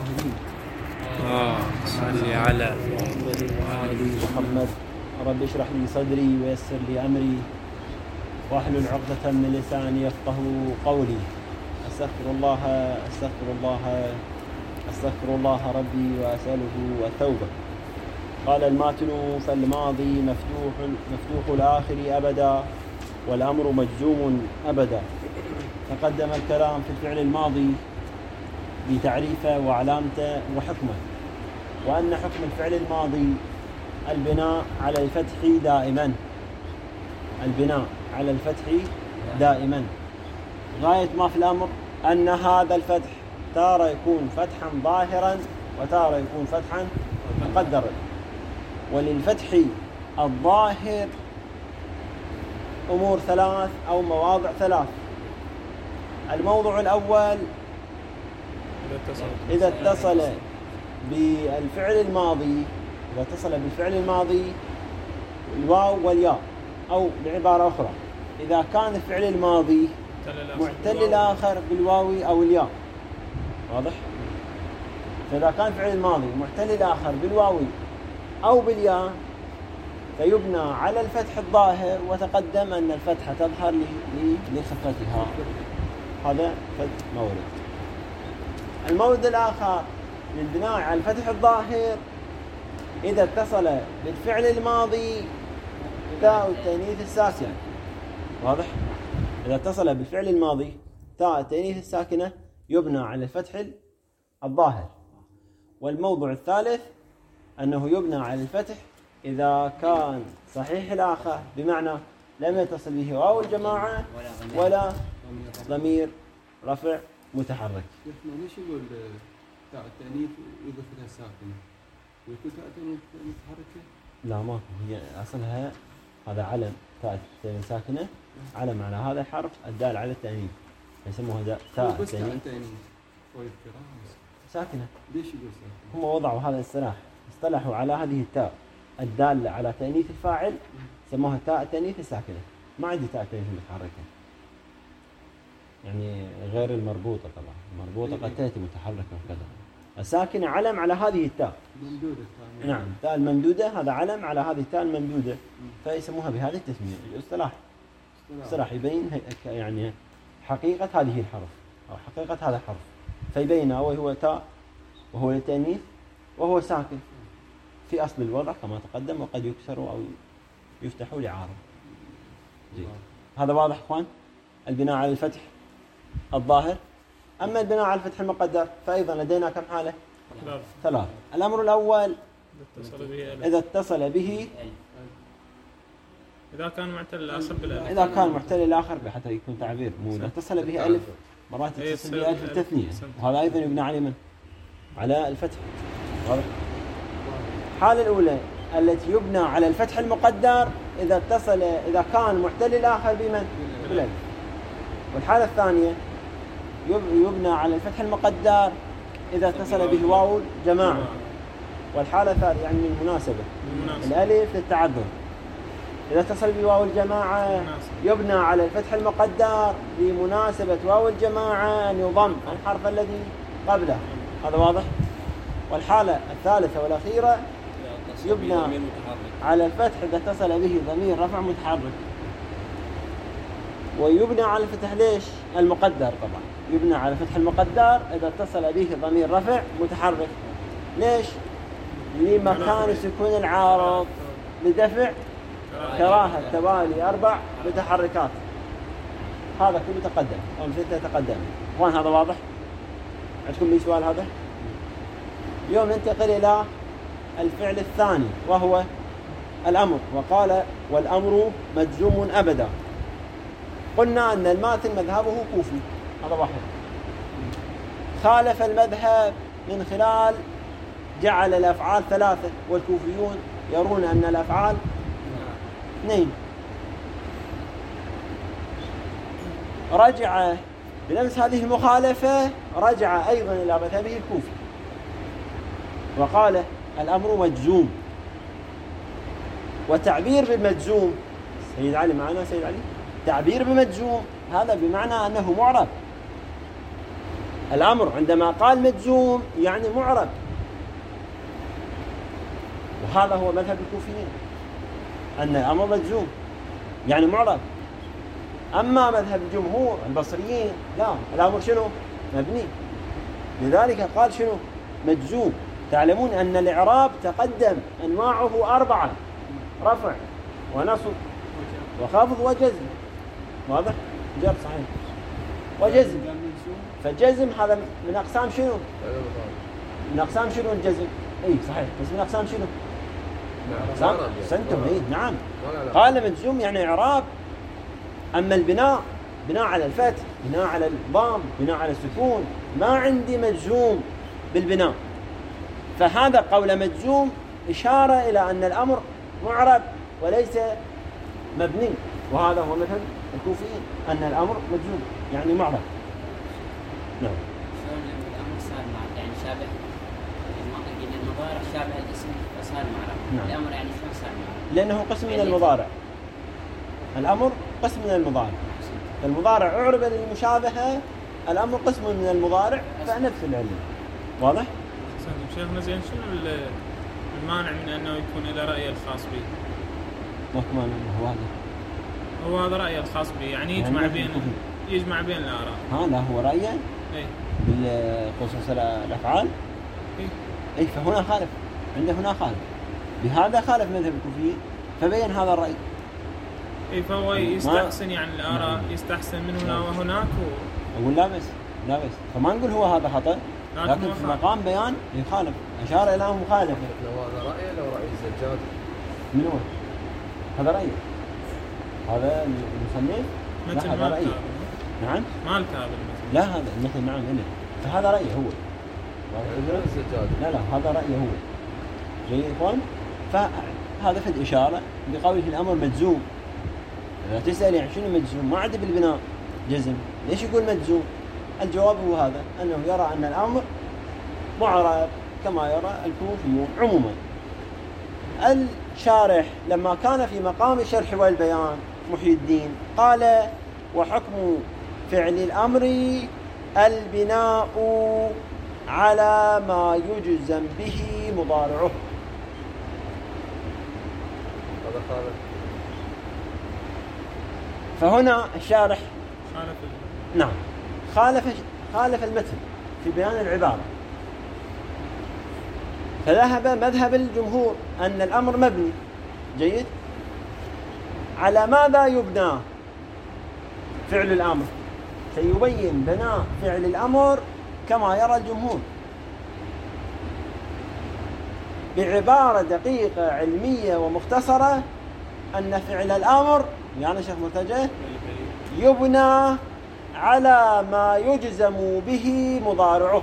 صلي على محمد. رب اشرح لي صدري ويسر لي أمري واحلل عقدة من لساني يفقه قولي. أستغفر الله ربي وأسأله التوبة. قال الماتن فالماضي مفتوح الآخر أبدا والأمر مجزوم أبدا. تقدم الكلام في الفعل الماضي بتعريفه وعلامته وحكمه، وأن حكم الفعل الماضي البناء على الفتح دائما. غاية ما في الأمر أن هذا الفتح تارة يكون فتحا ظاهرا وتارة يكون فتحا مقدرا. وللفتح الظاهر أمور ثلاث أو مواضع ثلاث. الموضع الأول إذا اتصل بالفعل الماضي الواو والياء، أو بعبارة أخرى إذا كان الفعل الماضي معتل الآخر بالواو أو الياء. واضح؟ فإذا كان الفعل الماضي معتل الآخر بالواو أو بالياء فيبنى على الفتح الظاهر، وتقدم أن الفتحة تظهر لخفتها. هذا مورد. المورد الآخر للبناء على الفتح الظاهر إذا اتصل بالفعل الماضي تاء التأنيث الساكنة. واضح؟ إذا اتصل بالفعل الماضي تاء التأنيث الساكنة يبنى على الفتح الظاهر. والموضوع الثالث أنه يبنى على الفتح إذا كان صحيح الآخر، بمعنى لم يتصل به واو الجماعة ولا ضمير رفع متحرك. ليش يقول تاء التأنيث يضيف لها ساكنة ويكون تاء التأنيث متحركة؟ لا، ما هي أصلها هذا علم تاء التأنيث ساكنة، علم على هذا الحرف الدال على التأنيث، يسموها تاء التأنيث ساكنة. ليش يقول ساكنة؟ هم وضعوا هذا الاصطلاح، اصطلحوا على هذه التاء الدالة على تأنيث الفاعل، سموها تاء التأنيث الساكنة. ما عندي تاء التأنيث المتحركة، يعني غير المربوطة. طبعا المربوطة قد تأتي متحركة وكذا. الساكنة علم على هذه التاء ممدودة. نعم، تاء الممدودة هذا علم على هذه التاء الممدودة، فيسموها بهذه التسمية. الاصطلاح يبين يعني حقيقة هذه الحرف أو حقيقة هذا الحرف، فيبينه وهو تاء وهو التأنيث وهو ساكن في أصل الوضع كما تقدم، وقد يكسر أو يفتح لعارض. هذا واضح اخوان؟ البناء على الفتح الظاهر. أما البناء على الفتح المقدر فأيضا لدينا كم حالة؟ ثلاث. الأمر الأول إذا اتصل به، إذا كان معتل الآخر بالألف، إذا كان معتل الآخر حتى يكون تعبير مو إذا اتصل به ألف، مرات يتصل به ألف التثنية، وهذا أيضا يبنى على من؟ على الفتح. الحالة الأولى التي يبنى على الفتح المقدر إذا كان معتل الآخر بمن؟ بالألف. والحالة الثانية يبنى على الفتح المقدر إذا اتصل به واو جماعة. والحالة الثالثة يعني المناسبة الألف للتعذر، إذا اتصل بواو الجماعة يبنى على الفتح المقدر لمناسبة واو الجماعة أن يضم الحرف الذي قبله. هذا واضح؟ والحالة الثالثة والأخيرة يبنى على الفتح إذا اتصل به ضمير رفع متحرك. ويبنى على الفتح ليش؟ المقدر طبعا يبنى على الفتح المقدر إذا اتصل به ضمير رفع متحرك. ليش؟ لمكان سكون العارض لدفع كراهة توالي 4 متحركات. هذا كله تقدم أو مثل تقدم. اخوان هذا واضح؟ عندكم أي سؤال؟ هذا اليوم ننتقل إلى الفعل الثاني وهو الأمر. وقال والأمر مجزوم أبدا. قلنا أن الماتن مذهبه كوفي، هذا واحد. خالف المذهب من خلال جعل الأفعال 3، والكوفيون يرون أن الأفعال 2. رجع بنفس هذه المخالفة، رجع أيضا إلى مذهبه الكوفي وقال الأمر مجزوم. وتعبير بالمجزوم، سيد علي معنا؟ سيد علي، تعبير بمجزوم هذا بمعنى أنه معرب، الأمر عندما قال مجزوم يعني معرب، وهذا هو مذهب الكوفيين أن الأمر مجزوم يعني معرب. أما مذهب الجمهور البصريين لا، الأمر شنو؟ مبني، لذلك قال شنو؟ مجزوم. تعلمون أن الإعراب تقدم أنواعه 4: رفع ونصب وخفض وجزم. واضح؟ جر صحيح وجزم. فالجزم هذا من أقسام شنو؟ من أقسام شنو الجزم؟ أي صحيح، بس من أقسام شنو؟ سنتم. أي نعم. قال مجزوم يعني إعراب. أما البناء، بناء على الفتح، بناء على الضم، بناء على السكون، ما عندي مجزوم بالبناء. فهذا قول مجزوم إشارة إلى أن الأمر معرب وليس مبني، وهذا هو مثل الكوفيين أن الأمر مجزوم يعني معرب. نعم. شلون الأمر صار معرب يعني شابه المضارع شابه الاسم فصار معرب. نعم. الأمر يعني شلون صار معرب؟ لأنه قسم من المضارع. الأمر قسم من المضارع. المضارع أعرب للمشابهة، الأمر قسم من المضارع فنفس العلم. واضح؟ شيخنا زين شنو المانع من أنه يكون إلى رأي الخاص به؟ مكمن هو هذا رأي الخاص به يعني يجمع بين الآراء. هذا هو رأيه بالخصوص الأفعال. أي فهنا خالف، عنده هنا خالف، بهذا خالف مذهب الكوفيين فبين هذا الرأي. اي فهو يستحسن يعني الآراء يستحسن من هنا وهناك أقول لا بس فما نقول هو هذا خطأ، لكن في مقام بيان يخالف، أشار إلى مخالفة. هذا رأيه لو رأي الزجاج من هو؟ هذا رأيه، هذا المصنف مثل هذا رأيه. نعم ما الكتاب المثل. لا هذا المثل نعم إله، فهذا رأيه هو. لا هذا رأيه هو. جيد إخوان؟ فهذا في الإشارة بقوله الأمر مجزوم. إذا تسأل يعني شنو مجزوم؟ ما عاد بالبناء جزم، ليش يقول مجزوم؟ الجواب هو هذا، أنه يرى أن الأمر معرب كما يرى الكوفيون عموما. الشارح لما كان في مقام الشرح والبيان محي الدين قال: وحكم فعل الأمر البناء على ما يجزم به مضارعه. فهنا الشارح خالف المتن في بيان العبارة، فذهب مذهب الجمهور أن الأمر مبني. جيد. على ماذا يبنى فعل الأمر؟ سيبين بناء فعل الأمر كما يرى الجمهور بعبارة دقيقة علمية ومختصرة، أن فعل الأمر يعني شيخ مرتجى يبنى على ما يجزم به مضارعه.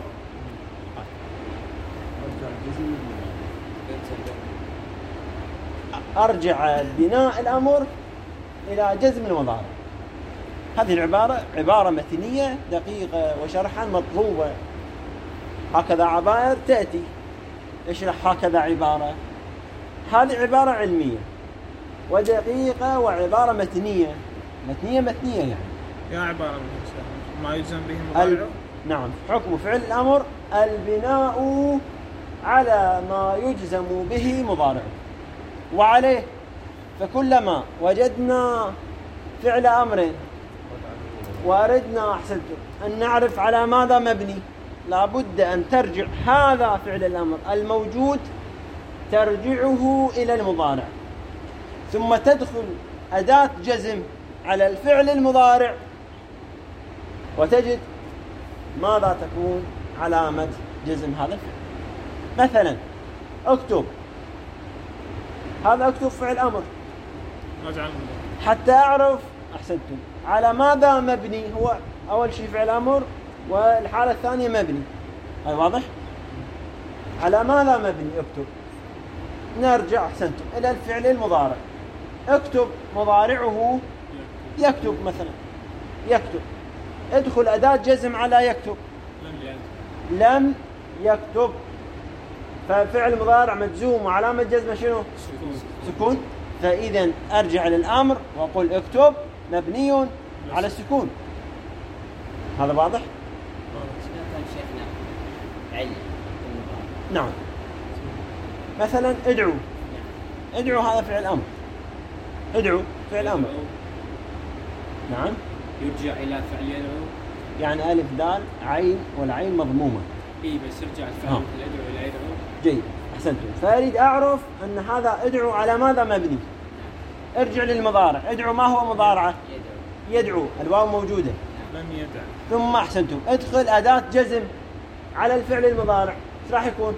أرجع بناء الأمر إلى جزم المضارع. هذه العبارة عبارة متنية دقيقة وشرحا مطلوبة. هكذا عبائر تأتي اشرح هكذا عبارة. هذه عبارة علمية ودقيقة وعبارة متنية يعني. يا عبارة ما يجزم به مضارعه. نعم. حكم فعل الأمر البناء على ما يجزم به مضارعه. وعليه فكلما وجدنا فعل أمر وأردنا أن نعرف على ماذا مبني، لابد أن ترجع هذا فعل الأمر الموجود ترجعه إلى المضارع، ثم تدخل أداة جزم على الفعل المضارع وتجد ماذا تكون علامة جزم هذا الفعل. مثلا اكتب، هذا اكتب فعل أمر، حتى أعرف أحسنتم على ماذا مبني. هو أول شيء فعل أمر والحالة الثانية مبني. هاي واضح؟ على ماذا مبني اكتب. نرجع أحسنتم إلى الفعل المضارع. اكتب مضارعه يكتب مثلا، يكتب. ادخل أداة جزم على يكتب، لم يكتب. ففعل مضارع مجزوم وعلامة جزمه شنو؟ سكون. فإذا أرجع للأمر وأقول اكتب مبني على السكون. هذا واضح؟ علة. نعم. مثلا ادعو، ادعو هذا فعل أمر، ادعو فعل أمر. نعم. يرجع إلى فعل يدعو. يعني ألف دال عين والعين مضمومة. إيه بس يرجع الفعل مثل يدعو إلى يدعو. جيد، أحسنتم. فأريد أعرف أن هذا ادعو على ماذا مبني. ارجع للمضارع، ادعو ما هو مضارعه؟ يدعو، الواو موجودة. لم يدع. ثم أحسنتم ادخل أداة جزم على الفعل المضارع، ايش راح يكون؟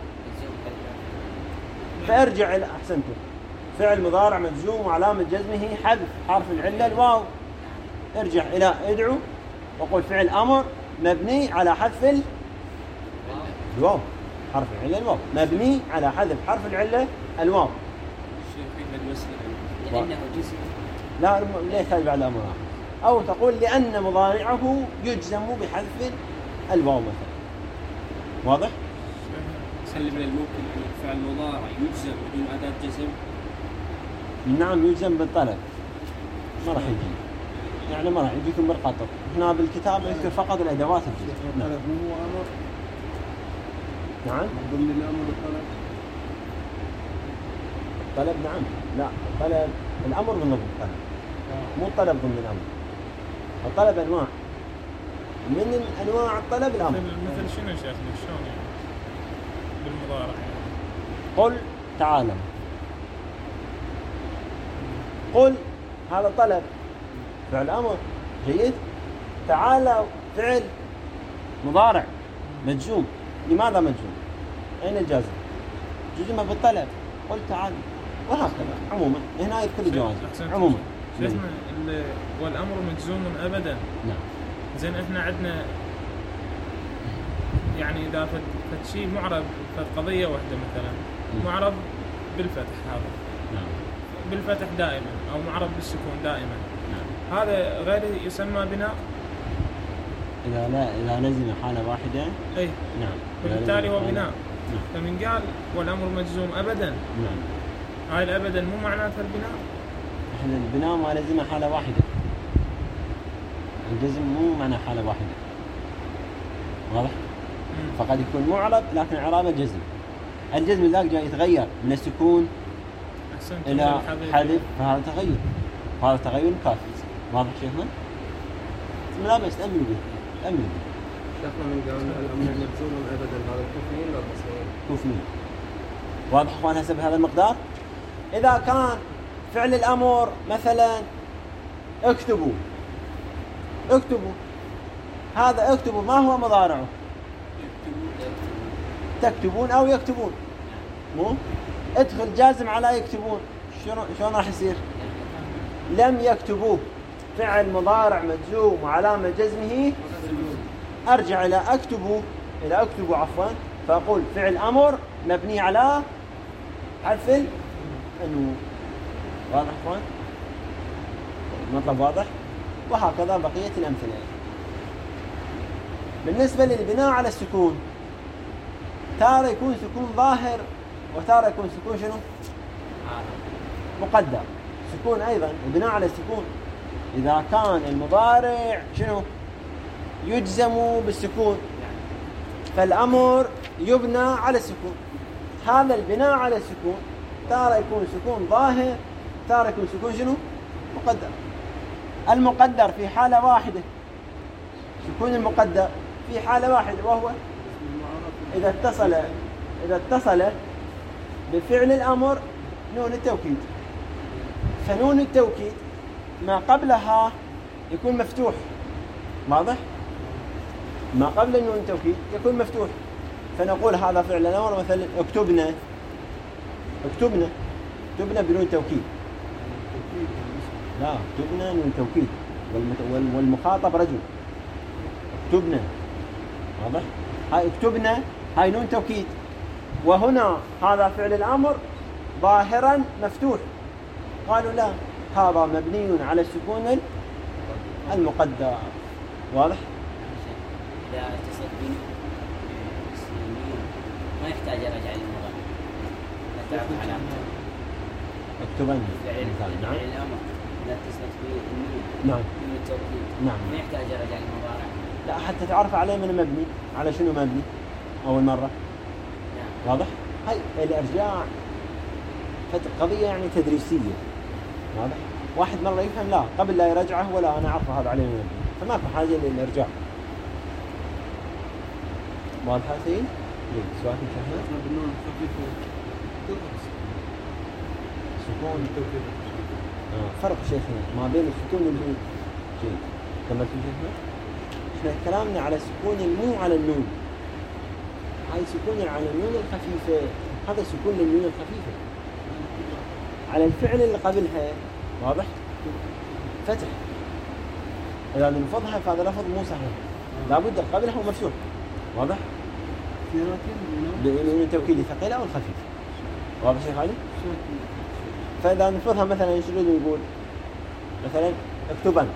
فارجع إلى أحسنتم، فعل مضارع مجزوم وعلامة جزمه حذف حرف العلة الواو. ارجع إلى ادعو وقل فعل أمر مبني على حذف الواو، حرف العلة الواو، مبني على حذف حرف العلة الواو. لأنه جزم. لا ليه يحتاج بعد أمر آخر. أو تقول لأن مضارعه يجزم بحذف الواو مثلا. واضح؟ سلم من الممكن أن الفعل المضارع يجزم بدون أداة جزم. نعم يجزم بالطلب، ما راح يجي، يعني ما راح يجيكم بالقطر. هنا بالكتاب يذكر فقط الأدوات الجزم. نعم. مو أمر. نعم. ضمن الأمر الطلب. الطلب نعم، لا الطلب الأمر من ضمن الطلب، مو الطلب ضمن الأمر. الطلب أنواع، من أنواع الطلب الأمر. مثل شنو شيخنا شلون يعني بالمضارع يعني؟ قل تعالوا، قل هذا طلب فعل أمر. جيد. تعالوا فعل مضارع مجزوم. لماذا مجزوم؟ أين الجازم؟ جزم بالطلب. قل تعالوا، وهكذا عموما هنا يذكر الجواز عموما. شيخنا والأمر مجزوم أبدا. نعم. زين احنا عندنا يعني إذا فد شيء معرب فد قضية واحدة مثلا معرب بالفتح هذا. نعم. بالفتح دائما أو معرب بالسكون دائما. نعم. هذا غير يسمى بناء. إذا لزم حالة واحدة. أي. نعم. وبالتالي هو بناء. نعم. فمن قال والأمر مجزوم أبدا. نعم. هاي الأبدا مو معناتها البناء. إحنا البناء ما لزم حالة واحدة. الجزم مو معنى حالة واحدة. واضح؟ فقد يكون معرب لكن إعرابه جزم. الجزم ذاك جاي يتغير من السكون إلى حذف، فهذا تغير، هذا تغير كافي. واضح شيخنا؟ لا بس تأمل به، تأمل به. شيخنا من قال الأمر مجزوم أبدا، هذا الكوفيين ولا البصريين؟ كوفيين. واضح أخوان هسه بهذا المقدار؟ إذا كان فعل الأمر مثلا اكتبوا، اكتبوا، هذا اكتبوا ما هو مضارعه؟ تكتبون أو يكتبون. مو ادخل جازم على يكتبون، شلون راح يصير؟ لم يكتبوه فعل مضارع مجزوم وعلامة جزمه. أرجع إلى أكتبوا، إلى أكتبوا عفوا، فأقول فعل أمر مبني على حذف النون. واضح أخوان؟ المطلب واضح؟ وهكذا بقية الأمثلة. بالنسبة للبناء على السكون، تارة يكون سكون ظاهر وتارة يكون سكون شنو؟ مقدر. سكون أيضا البناء على السكون إذا كان المضارع شنو؟ يجزم بالسكون، فالأمر يبنى على السكون. هذا البناء على السكون تارة يكون سكون ظاهر، تارة يكون سكون شنو؟ مقدر. المقدر في حالة واحدة، سكون المقدر في حالة واحدة، وهو إذا اتصل بفعل الأمر نون التوكيد. فنون التوكيد ما قبلها يكون مفتوح. واضح؟ ما قبل نون التوكيد يكون مفتوح. فنقول هذا فعل الأمر مثلا اكتبنا، اكتبنا، اكتبنا بدون توكيد. لا اكتبنا نون توكيد والمخاطب رجل. اكتبنا. واضح؟ هاي اكتبنا هاي نون توكيد، وهنا هذا فعل الأمر ظاهرا مفتوح. قالوا لا، هذا مبني على السكون المقدر. واضح؟ إذا اتصلت بني ما يحتاج أرجع للمضارع، تعرف علامته. اكتبن. نعم. الأمر إذا اتصلت بني نعم. من التوكيد. نعم. ما يحتاج أرجع للمضارع. لا، حتى تعرف عليه من مبني على شنو مبني. أول مرة؟ نعم. واضح؟ هاي الإرجاع قضية يعني تدريسية. واضح؟ واحد مرة يفهم لا قبل لا يرجعه ولا أنا أعرف هذا عليه من فما في حاجة للإرجاع. واضح هذا سيد؟ سؤال شهنا؟ احنا بالنون خفيفة تظهر سكون التوكيد. فرق شيخنا ما بين السكون والنون. جيد. كملت شيخنا؟ احنا كلامنا على سكون مو على النون. هاي سكون على النون الخفيفة، هذا سكون للنون الخفيفة. على الفعل اللي قبلها واضح؟ فتح. إذا نلفظها فهذا لفظ مو صحيح. لابد قبلها ومفتوح. واضح؟ بنون التوكيد الثقيلة أو الخفيفة. واضح شيخ علي؟ فإذا نلفظها مثلا ايش نريد نقول؟ مثلا اكتبن.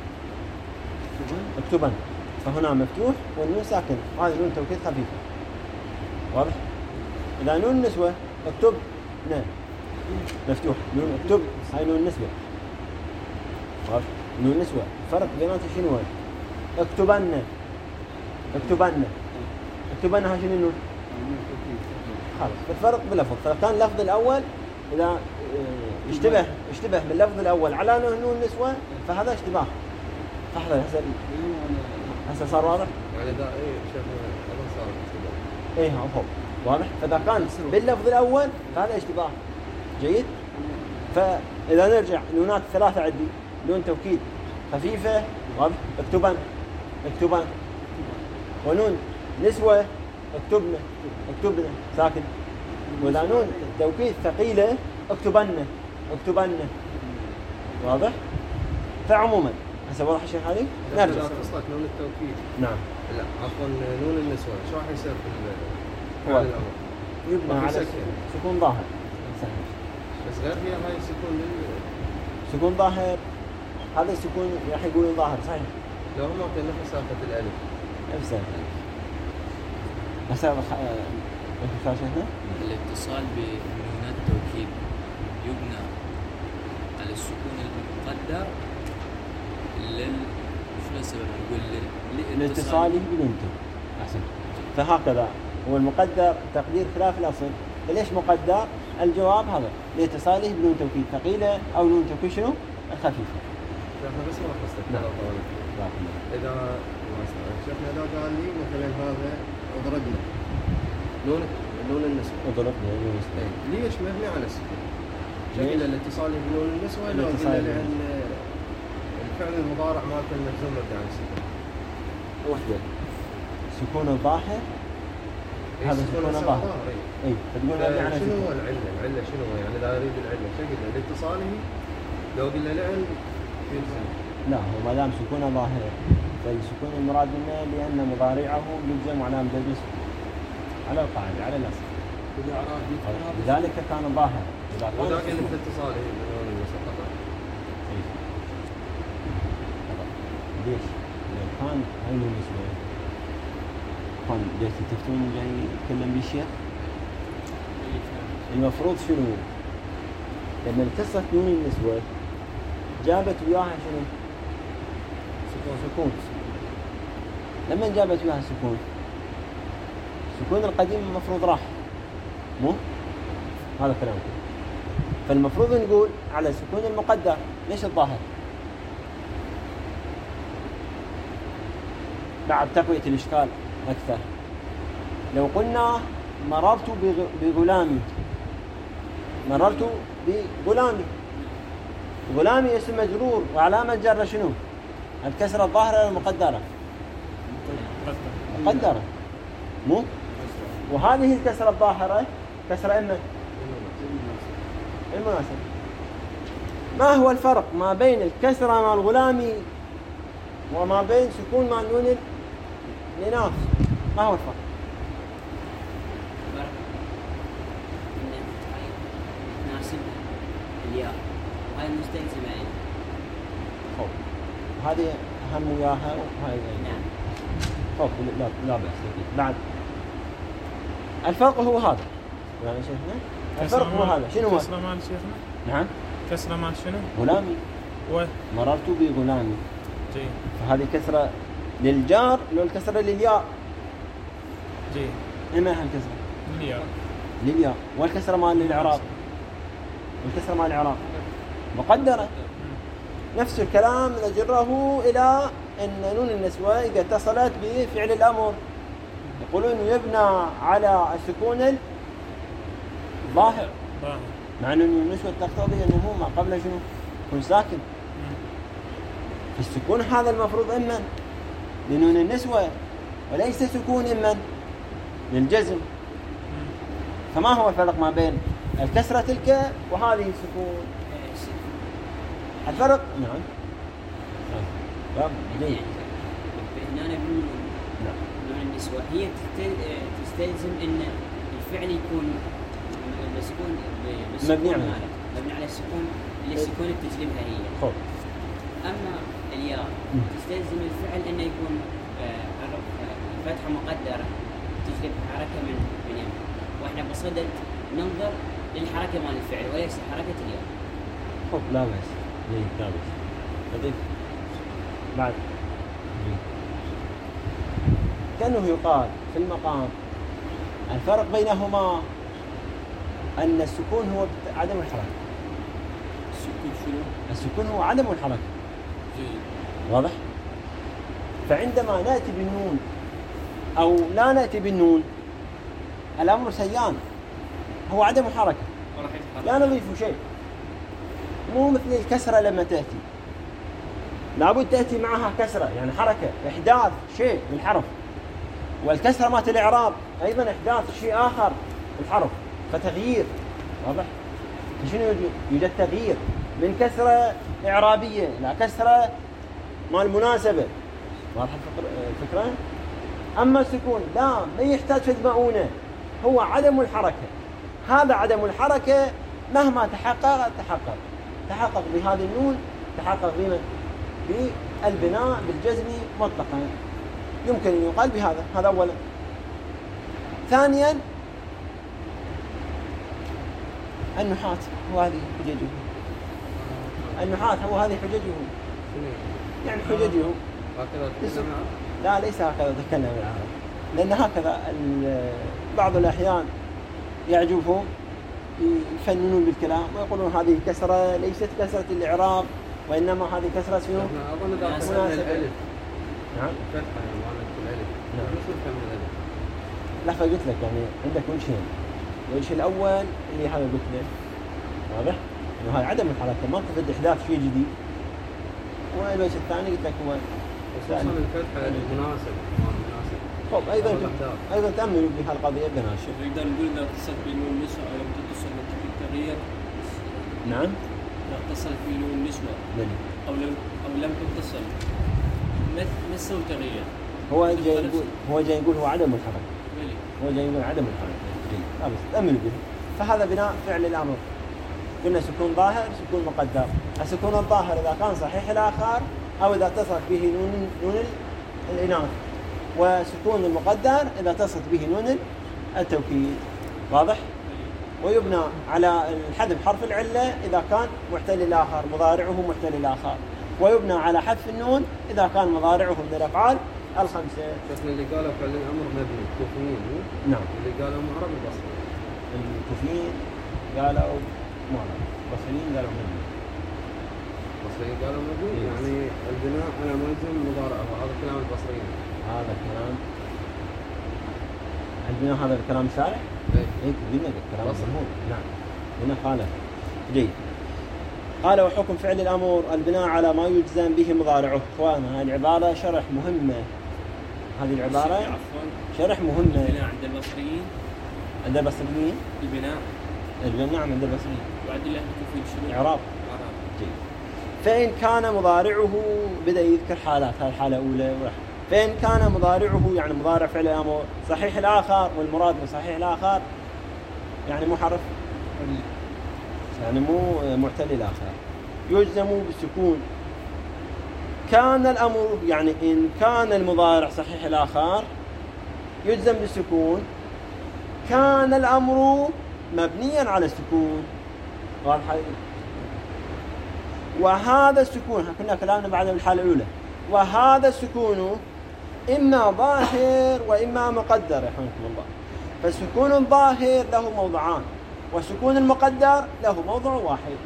اكتبن. فهنا مفتوح والنون ساكن. هذا نون توكيد خفيفة. واضح؟ إذا نون النسوة اكتب نعم مفتوح. نون اكتب هاي نون النسبة. واضح؟ نون النسوة فرق بيناتها شنو هو؟ اكتبن. اكتبن. اكتبن هاي شنو النون؟ خلاص الفرق باللفظ. فكان اللفظ الأول إذا اشتبه من اللفظ الأول على نون النسوة فهذا اشتباه. فحضر هسه صار واضح؟ يعني إذا شيخ هذا صار اشتباه. إيه هو واضح. فإذا كان باللفظ الأول فهذا اشتباه. جيد. فإذا نرجع نونات ثلاثة عندي نون توكيد خفيفة واضح اكتبن. اكتبن. ونون نسوة اكتبنا. اكتبنا ساكن. وإذا نون توكيد ثقيلة اكتبن. اكتبن. واضح؟ فعموما هسه واضح الشيء هذه؟ نرجع. إذا فصلت نون التوكيد. نعم. لا عفوا نون النسوة شو راح يصير في هو الفعل الأول؟ يبنى على سكون ظاهر. بس غير فيها هاي سكون سكون ظاهر. هذا السكون راح يقولون ظاهر صحيح. لو هم كنا مسافة الألف. نفسه. هسه انت شو شيخنا؟ الاتصال بنون التوكيد يبنى على السكون المقدر شنو السبب نقول لاتصاله بنونته. احسن. فهكذا هو المقدر تقدير خلاف الاصل. ليش مقدر؟ الجواب هذا لاتصاله بنون توكيد ثقيله او نون توكيد شنو؟ الخفيفه. شيخنا بس ما قصدك. نعم. إذا شيخنا إذا قال لي مثلا هذا اضربنا نون النسوة. اضربنا نون النسوة. ليش مبني على السكون؟ شكل الاتصال بنون النسوة لو قلنا لأن الفعل المضارع ما كان مجزوم مبني على السكون. وحده. سكون الظاهر. هذا سكون الظاهر. اي فتقول مبني على شنو هو العلة؟ العلة شنو هو؟ يعني إذا أريد العلة شو قلنا؟ لاتصاله لو قلنا لعل في الزمن. لا هو ما دام سكون ظاهر فالسكون المراد منه لأن مضارعه يلزم علامة الجزم على القاعدة على الأصل. لذلك كان ظاهر. وإذا كان الاتصال بنون النسوة فقط. ليش؟ لأن كان هاي نون النسوة كان ليش تفتون جاي يتكلم بالشيخ؟ المفروض شنو؟ لما قصة نون النسوة جابت وياها شنو؟ سكون. لما جابت وياها سكون السكون القديم المفروض راح مو؟ هذا كلام. فالمفروض نقول على السكون المقدر. ليش الظاهر؟ بعد تقوية الإشكال أكثر لو قلنا مررت بغلامي. مررت بغلامي. غلامي اسم مجرور وعلامة جر شنو؟ الكسرة الظاهرة المقدرة. مقدرة مو؟ وهذه الكسرة الظاهرة كسرة إما المناسبة. ما هو الفرق ما بين الكسرة مع الغلامي وما بين سكون مع نون الإناث؟ ما هو الفرق؟ ناسبها الياء وهي مستلزمة يعني. هذه أهم وياها وهاي نعم. لا بأس. بعد الفرق هو هذا يعني شيخنا. الفرق هو هذا. شنو هو؟ كسرة مال شيخنا. نعم. كسرة مال شنو؟ غلامي. مررت بغلامي. جيد. فهذه كسرة للجار لو الكسرة للياء. جيد. إما الكسرة للياء للياء، والكسرة مال الإعراب، والكسرة مال الإعراب مقدرة. نفس الكلام نجره إلى أن نون النسوة إذا اتصلت بفعل الأمر يقولون يبنى على السكون الظاهر، مع أن نون النسوة تقتضي أنه ما قبل شنو يكون ساكن. السكون هذا المفروض إما لنون النسوة وليس سكون إما للجزم. فما هو الفرق ما بين الكسرة تلك وهذه السكون؟ الفرق نعم جيد. هنا نون النسوة هي تستلزم ان الفعل يكون مسكون مبني على السكون اللي السكون بتجلبها هي. خب. اما الياء تستلزم الفعل انه يكون فتحة مقدرة تجلب حركة من يمين، واحنا بصدد ننظر للحركة مال الفعل وليس حركة الياء. خب لا بس جيد لا بس أضيف بعد كأنه يقال في المقام الفرق بينهما أن السكون هو عدم الحركة. السكون شنو؟ السكون هو عدم الحركة. جيد. واضح؟ فعندما نأتي بالنون أو لا نأتي بالنون الأمر سيان، هو عدم الحركة، لا نضيف شيء. مو مثل الكسرة لما تأتي لابد تأتي معها كسرة يعني حركة، إحداث شيء بالحرف، والكسرة مات الإعراب أيضا إحداث شيء آخر بالحرف، فتغيير. واضح؟ فشنو يوجد تغيير من كسرة إعرابية إلى كسرة مال مناسبة. واضح الفكرة؟ أما السكون لا ما يحتاج في المؤونة، هو عدم الحركة. هذا عدم الحركة مهما تحقق بهذه النون، تحقق بالبناء بالجزم مطلقا، يمكن أن يقال بهذا. هذا أولا. ثانيا النحاة وهذه حججه، النحاة هو هذه حججه، يعني حججه لا ليس هكذا تكلم العرب، لأن هكذا بعض الأحيان يعجبهم يفننون بالكلام ويقولون هذه كسرة ليست كسرة الإعراب وإنما هذه كسرة شنو؟ أظن إذا أخذنا الألف. نعم. فتحة يعني مالك الألف. نعم. شو كم الألف؟ لا فقلت لك يعني عندك وجهين. الوجه الأول اللي هذا قلت لك واضح؟ إنه هذا عدم الحركة ما تفيد إحداث شيء جديد. والوجه الثاني قلت لك هو خصوصا الفتحة المناسب ما مناسب. طب أيضا تأملوا بهالقضية بناشر. نقدر نقول إذا اتصلت بنون النسوة أو لم تتصل نتيجة التغيير. نعم. إذا اتصلت بنون النسوة أو لم تتصل ما تسوي تغيير. هو جاي يقول هو عدم الحركة. هو جاي يقول عدم الحركة. لا بس تأملوا به. فهذا بناء فعل الأمر. قلنا سكون ظاهر سكون مقدر. السكون الظاهر إذا كان صحيح الآخر أو إذا اتصلت به نون الإناث، وسكون المقدر إذا اتصلت به نون التوكيد. واضح؟ ويبنى على الحذف حرف العلة إذا كان محتل الآخر مضارعه محتل الآخر، ويبنى على حذف النون إذا كان مضارعه من الأفعال الخمسة. شفنا اللي قالوا فعل الأمر مبني الكوفيين مو؟ نعم. اللي قالوا معرب البصري. الكوفيين قالوا معرب، البصريين قالوا مبني. البصريين قالوا مبني يعني البناء على ملزم مضارعه، هذا كلام البصريين. هذا كلام البناء، هذا الكلام شارع؟ ايه قلنا الكلام مفهوم. نعم هنا قال جيد. قال وحكم فعل الأمر البناء على ما يجزم به مضارعه. اخوانا هذه العبارة شرح مهمة، هذه العبارة شرح مهمة. البناء عند البصريين، عند البصريين البناء نعم عند البصريين. وعند الكوفيين شنو؟ إعراب. جيد. فإن كان مضارعه بدأ يذكر حالات، هذه الحالة الأولى. فإن كان مضارعه يعني مضارع فعل الأمر صحيح الآخر، والمراد من صحيح الآخر يعني مو حرف يعني مو معتل الآخر، يجزم بالسكون. كان الأمر يعني إن كان المضارع صحيح الآخر يجزم بالسكون، كان الأمر مبنيا على السكون. واضح؟ وهذا السكون كنا كلامنا بعد الحالة الأولى، وهذا السكون إما ظاهر وإما مقدر رحمكم الله. فالسكون الظاهر له موضعان، والسكون المقدر له موضع واحد.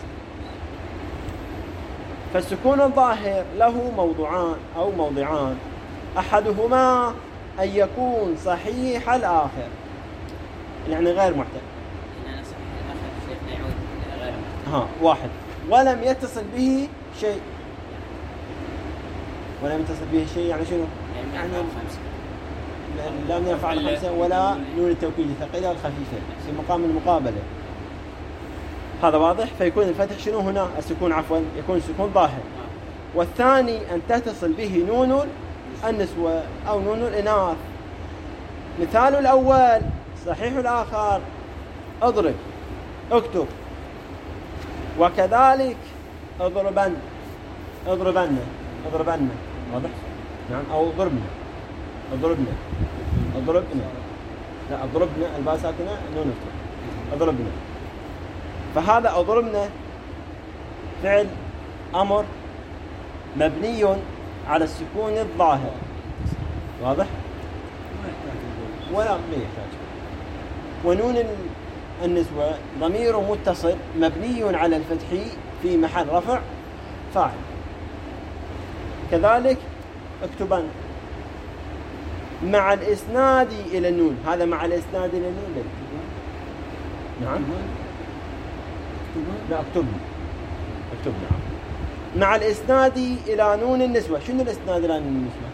فالسكون الظاهر له موضعان أو موضعان، أحدهما أن يكون صحيح الآخر، يعني غير معتل. أنا صحيح الآخر شيخنا يعود إلى غير معتل. واحد، ولم يتصل به شيء. ولم يتصل به شيء يعني شنو؟ يعني خمسة. لم يرفع الخمسة ولا نون التوكيد الثقيلة والخفيفة في مقام المقابلة. هذا واضح؟ فيكون الفتح شنو هنا؟ السكون عفوا يكون السكون ظاهر. والثاني أن تتصل به نون النسوة أو نون الإناث. مثال الأول صحيح الآخر اضرب، اكتب، وكذلك اضربن، اضربن، اضربن، واضح؟ نعم. أو اضربنا، اضربنا، اضربنا، لا اضربنا الباء ساكنة نون مفتوح، اضربنا. فهذا اضربنا فعل أمر مبني على السكون الظاهر، واضح؟ ولا ما يحتاج. ونون النسوة ضمير متصل مبني على الفتح في محل رفع فاعل. كذلك اكتبن مع الإسناد إلى النون. هذا مع الإسناد إلى النون. نعم. لا اكتبن، اكتبن مع الإسناد إلى نون النسوة. شنو الإسناد إلى نون النسوة؟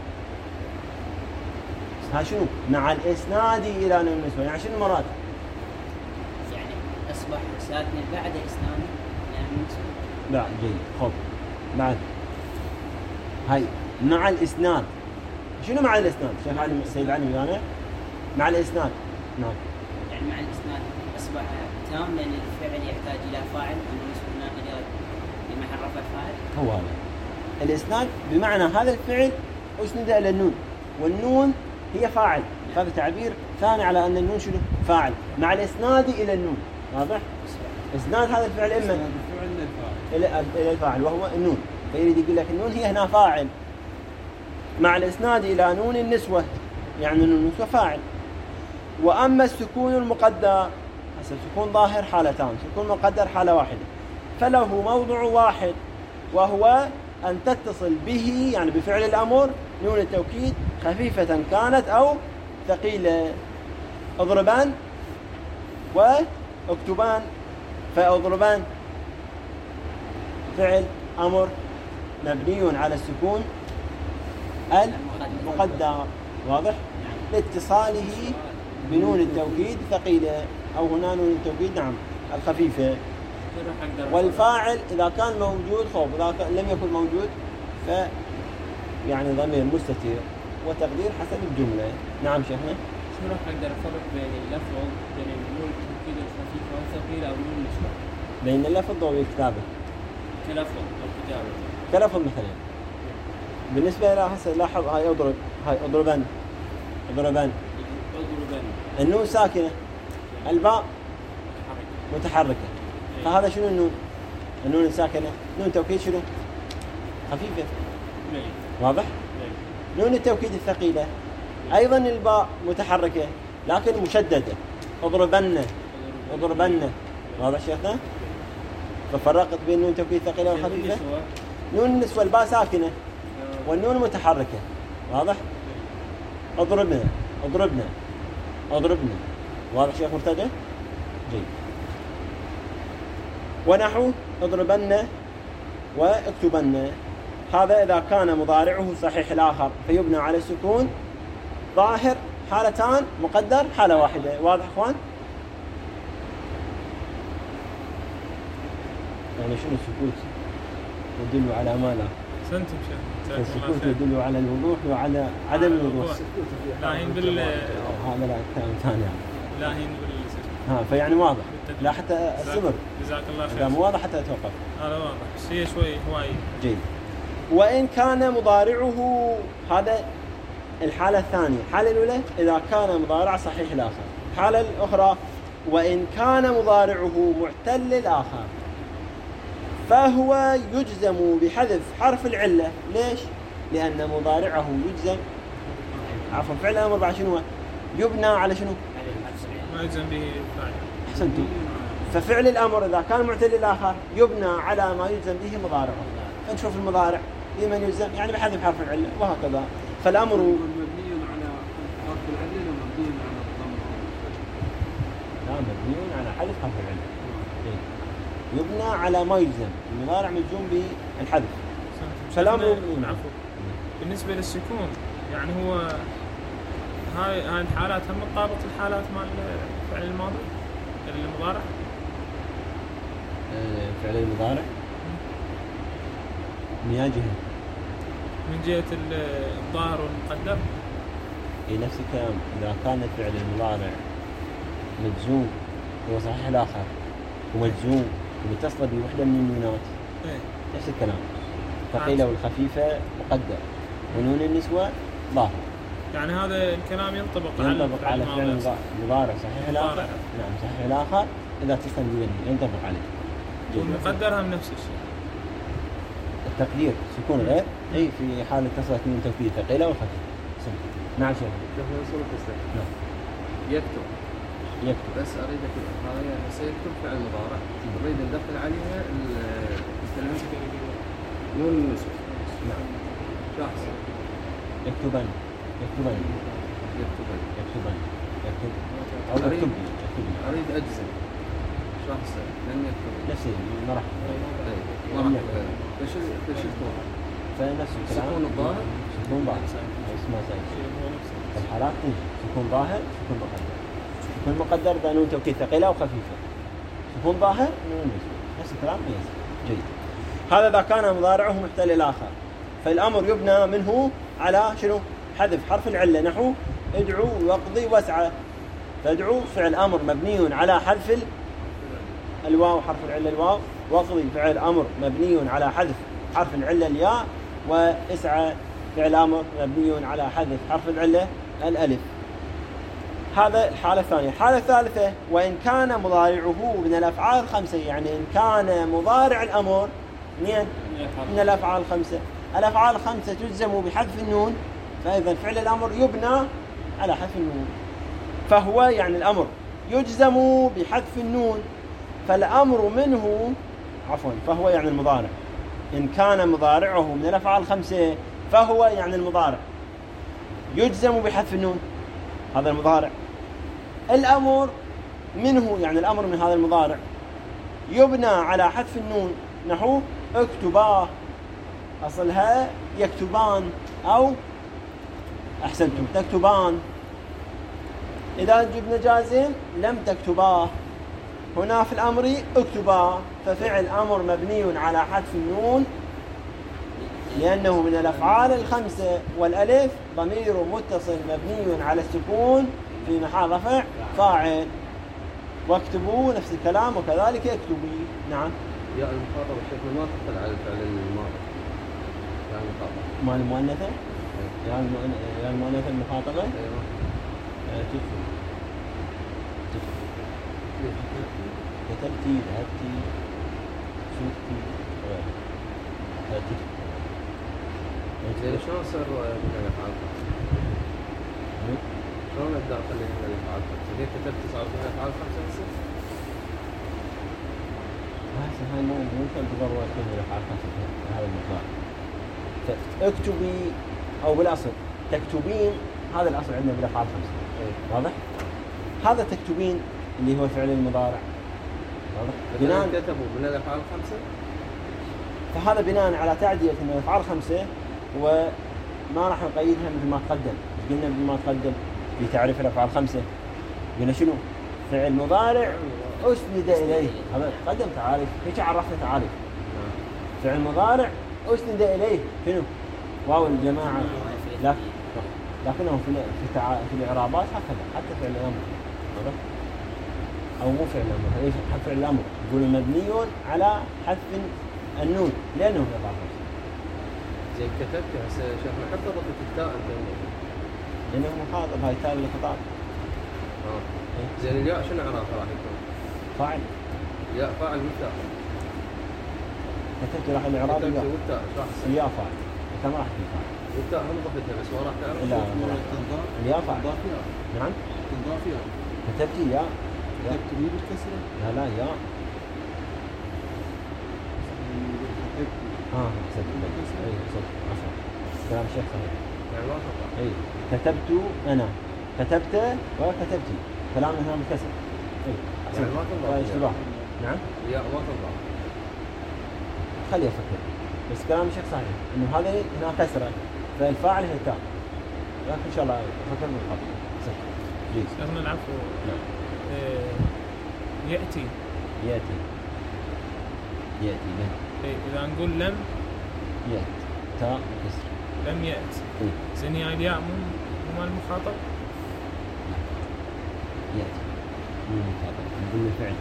ها شنو؟ مع الإسناد إلى نون النسوة يعني شنو المراد؟ يعني أصبح ساكن بعد إسناد يعني النسوة. لا جيد. خب بعد هاي مع الإسناد. شنو مع الإسناد؟ شيخ علي سيد علي يعني مع الإسناد. نعم. يعني مع الإسناد أصبح تام لأن الفعل يحتاج إلى فاعل والنسوة هنا إلى محل رفع فاعل. هو هذا الإسناد بمعنى هذا الفعل أسند إلى النون، والنون هي فاعل. هذا تعبير ثاني على أن النون شنو؟ فاعل مع الإسناد إلى النون. واضح؟ إسناد هذا الفعل إما إلى الفاعل وهو النون، فيريد يقول لك النون هي هنا فاعل مع الإسناد إلى نون النسوة، يعني نون النسوة فاعل. وأما السكون المقدر، السكون ظاهر حالتان، سكون مقدر حالة واحدة، فله موضع واحد وهو أن تتصل به يعني بفعل الأمر نون التوكيد خفيفة كانت أو ثقيلة. اضربان واكتبان. فاضربان فعل أمر مبني على السكون المقدر، واضح؟ لاتصاله بنون التوكيد ثقيلة أو هنا نون التوكيد نعم الخفيفة. والفاعل إذا كان موجود خوف، إذا لم يكن موجود ف يعني ضمير مستتر وتقدير حسب الجملة. نعم شيخنا. شو راح نقدر نفرق بين اللفظ بين نون التوكيد الخفيفة والثقيلة أو نون النسوة؟ بين اللفظ والكتابة. كلفظ أو كتابة. كلفظ مثلا بالنسبة إلى هسه لاحظ هاي اضرب، هاي اضربن، اضربن، اضربن النون ساكنة، الباء متحركة. فهذا شنو النون؟ النون الساكنة نون توكيد شنو؟ خفيفة. واضح؟ نون التوكيد الثقيلة أيضا الباء متحركة لكن مشددة. اضربن، اضربن. واضح شيخنا؟ ففرقت بين نون توكيد ثقيلة وخفيفة. نون النسوة الباء ساكنة والنون متحركة. واضح؟ اضربنا، اضربنا، اضربنا. واضح شيخ مرتدى؟ جيد. ونحو اضربن واكتبن، هذا إذا كان مضارعه صحيح الآخر فيبنى على السكون ظاهر حالتان، مقدر حالة واحدة. واضح أخوان؟ يعني شنو السكوت؟ يدل على ما لا. سنتم شيخ. السكوت يدل على الوضوح وعلى عدم الوضوح. لاهين هذا لا كلام ثاني يعني. لاهين فيعني واضح. لا حتى الصبر. جزاك الله خير. إذا مو واضح حتى أتوقف. هذا واضح بس هي شوي هواي. جيد. وإن كان مضارعه، هذا الحالة الثانية. الحالة الأولى إذا كان مضارع صحيح الآخر. الحالة الأخرى وإن كان مضارعه معتل الآخر فهو يجزم بحذف حرف العلة. ليش؟ لأن مضارعه يجزم عفوا فعل الأمر بعد شنو يبنى على شنو؟ ما يلزم به فاعل. أحسنتم. ففعل الأمر إذا كان معتل الآخر يبنى على ما يلزم به مضارعه. فنشوف المضارع بمن يلزم يعني بحذف حرف العلة وهكذا. فالأمر مبني على حرف العلة ومبني على الضم. لا، مبني على حذف حرف العلة. يبنى على ما يلزم، المضارع ملزوم بالحذف. فالأمر عفوا. بالنسبة للسكون يعني هو هاي الحالات هم تطابق الحالات مال فعل الماضي المضارع. فعل المضارع من أي جهة؟ من جهة الظاهر والمقدر. في نفس الكلام، إذا كان فعل المضارع مجزوم هو صحيح الآخر ومجزوم ومتصل بوحدة من النونات نفس الكلام. الثقيلة والخفيفة مقدر ونون النسوة ظاهر. يعني هذا الكلام ينطبق على فعل المضارع صحيح الآخر. نعم صحيح الآخر إذا اتصل بوحدة ينطبق عليه. والمقدر هم نفس الشيء. التقدير سكون غير أي في حال اتصلت من توكيد ثقيلة وخفيفة. نعم شيخ. نعم. يكتب بس أريد هذا يعني سيكتب فعل مضارع نريد ندخل عليها الكلمة نون النسوة. نعم. شخص يكتبن أو يكتب. أريد أجزم شخص لن يكتب نفس المرح. فش تكون؟ فنفس الكلام. سكون الظاهر. سكون ظاهر. اسمه سيد. الحالات سكون ظاهر سكون مقدر. سكون مقدر ذا نون توكيد ثقيلة وخفيفة. سكون ظاهر نون نسوة. نفس الكلام ميسر. جيد. هذا إذا كان مضارعه محتل الآخر. فالأمر يبنى منه على شنو؟ حذف حرف العلة نحو ادعو واقضي واسعى. فادعو فعل أمر مبني على حذف الواو حرف العلة الواو، واقضي فعل أمر مبني على حذف حرف العلة الياء، واسعى فعل أمر مبني على حذف حرف العلة الألف. هذا الحالة الثانية. الحالة الثالثة وإن كان مضارعه من الأفعال الخمسة، يعني إن كان مضارع الأمر من الأفعال الخمسة. الأفعال الخمسة تجزم بحذف النون، فإذا فعل الأمر يبنى على حذف النون. فهو يعني الأمر يجزم بحذف النون، فالأمر منه فهو يعني المضارع. إن كان مضارعه من الأفعال الخمسة فهو يعني المضارع يجزم بحذف النون، هذا المضارع. الأمر منه يعني الأمر من هذا المضارع يبنى على حذف النون نحو اكتباه، أصلها يكتبان أو أحسنتم تكتبان. إذا جبنا جازم لم تكتباه. هنا في الأمر اكتبا، ففعل أمر مبني على حذف النون لأنه من الأفعال الخمسة، والألف ضمير متصل مبني على السكون في محل رفع فاعل. واكتبوا نفس الكلام وكذلك اكتبي. نعم. يا المخاطبة شكل ما تدخل على الفعل الماضي. يا المخاطبة. ما المؤنثة؟ يا المؤنثة المخاطبة؟ أيوة. كتبتي ذهبتي شفتي زين شلون صار من الأفعال الخمسة؟ شلون أقدر أخليها من الأفعال الخمسة؟ ليه كتبت صارت من الأفعال الخمسة بس؟ هاي ممكن تضرر تكون من الأفعال الخمسة في هذا المقدار. اكتبي أو بالأصل تكتبين، هذا الأصل عندنا بالأفعال الخمسة. واضح؟ هذا تكتبين اللي هو فعل المضارع. بناء كتبوا من الأفعال الخمسة، فهذا بناء على تعدية من الأفعال الخمسة، وما راح نقيدها مثل ما تقدم. قلنا مثل ما تقدم في تعريف الأفعال الخمسة قلنا شنو؟ فعل مضارع أسند إليه. هذا قدم تعاريف، هيك عرفنا تعاريف. فعل مضارع أسند إليه شنو؟ واو الجماعة. لكنه في الإعرابات هكذا حتى فعل الأمر أو مو فعل الأمر. ليش فعل الأمر؟ يقول مبني على حذف النون لأنه من الأفعال الخمسة. زين كتبت هسه شيخنا حتى ضبط التاء أنت لأنه مخاطب، هاي تاء الخطاب. زين الياء شنو عرفها راح يكون؟ فاعل. ياء فاعل والتاء. كتبت راح الإعراب كتبت والتاء راح الياء فاعل. أنت ما راح تكون فاعل. والتاء هم ضبطها بس ما راح تعرف. لا الياء فاعل. نعم. تنضاف كتبتي يا كتبت لي بالكسرة. لا يا كتبت كتبت اي صدق عفوا كلام الشيخ صحيح. يعني ما تطلع. اي كتبت انا كتبت وكتبتي كلامنا هنا بالكسر. اي يعني ما تطلع. اشتباه. نعم يا ما تطلع. خليه يفكر بس كلام الشيخ صحيح انه هذه هنا كسره فالفاعل هي التاء لكن ان شاء الله فكر بالخط. جيد. شيخنا العفو. نعم. يأتي لم. إذا نقول لم يأت تاء وكسر. لم يأت إيه. زين يعني الياء مو مال المخاطب. يأتي من المخاطب من ضمن الفعل.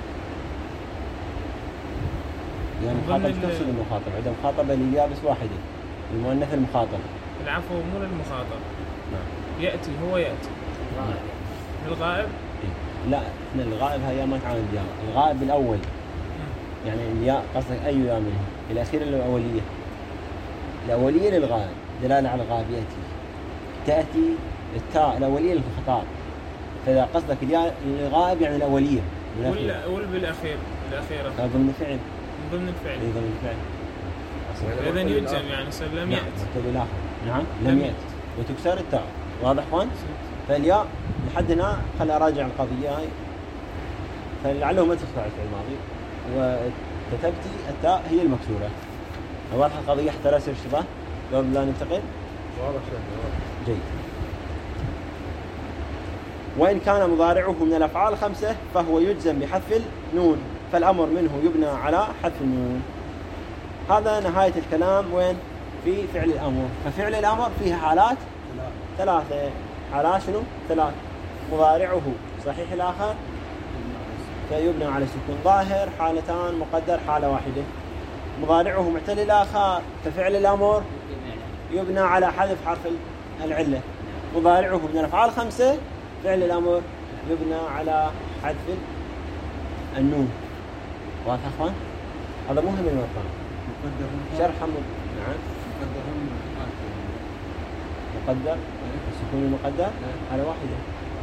يعني المخاطب تقصد المخاطب عندما مخاطبة للياء بس واحدة المؤنث المخاطب. العفو مو للمخاطب. نعم. يأتي هو يأتي. الغائب. إيه. لا احنا الغائب هي ما تعامل الياء. الغائب الأول يعني الياء قصدك أي ياء منها الأخير الأولية. الأولية للغائب دلالة على الغائب يأتي. تأتي التاء الأولية للخطاب فإذا قصدك الياء الغائب يعني الأولية ولا بالأخير الأخيرة ضمن الفعل. ضمن الفعل. إيه ضمن الفعل. إذا يجزم يعني يصير لم يأت. مرتبط الآخر. نعم لم يأت وتكسر التاء. واضح وان؟ فالياء لحد هنا خل أراجع القضية هاي فلعله ما تخفى على الفعل الماضي وكتبتي التاء هي المكسورة. واضح القضية حتى لا يصير اشتباه قبل لا ننتقل. واضح شيء. جيد. وإن كان مضارعه من الأفعال الخمسة فهو يجزم بحذف النون فالأمر منه يبنى على حذف النون. هذا نهاية الكلام وين في فعل الأمر. ففعل الأمر فيها حالات ثلاثة. حالات شنو؟ ثلاث. مضارعه صحيح الآخر فيبنى على سكون ظاهر حالتان مقدر حالة واحدة. مضارعه معتل الآخر ففعل الأمر يبنى على حذف حرف العلة. مضارعه من الأفعال الخمسة فعل الأمر يبنى على حذف النون. واضح أخوان؟ هذا مهم المطلب. شرح نعم. مقدر السكون المقدر على واحدة.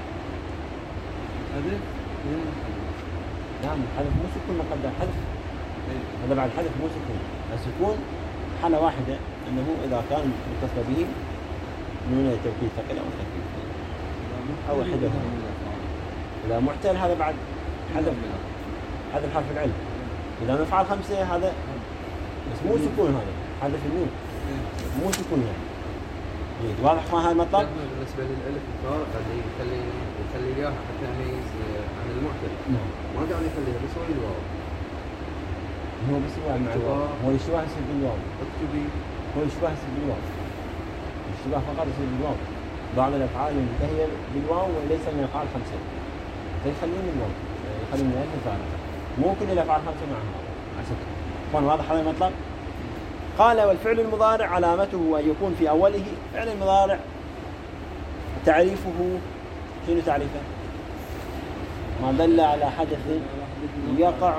نعم حذف مو سكون مقدر حذف. هذا بعد حذف مو سكون. السكون حالة واحدة أنه إذا كان متصل به نون التوكيد ثقيل أو خفيف أو حذف. إذا معتل هذا بعد حذف حرف العلة. إذا نفعل خمسة هذا بس مو سكون هذا حذف النون مو سكون يعني. واضح ما هذا المطلب؟ بالنسبة للألف الفارقة اللي يخلي إياها حتى يميز عن المعتل. نعم. ما قاعد يخليها بس هو الواو. هو بس الواو مع الواو. هو الاشتباه يصير بالواو. اكتبي. هو الاشتباه يصير بالواو. الاشتباه فقط يصير بالواو. بعض الأفعال المنتهية بالواو وليس من الأفعال الخمسة. فيخلون الواو. يخلون الألف الفارقة. مو كل الأفعال الخمسة معها. عسكر. كون واضح هذا المطلب؟ قال والفعل المضارع علامته أن يكون في أوله. فعل المضارع تعريفه شنو تعريفه؟ ما دل على حدث يقع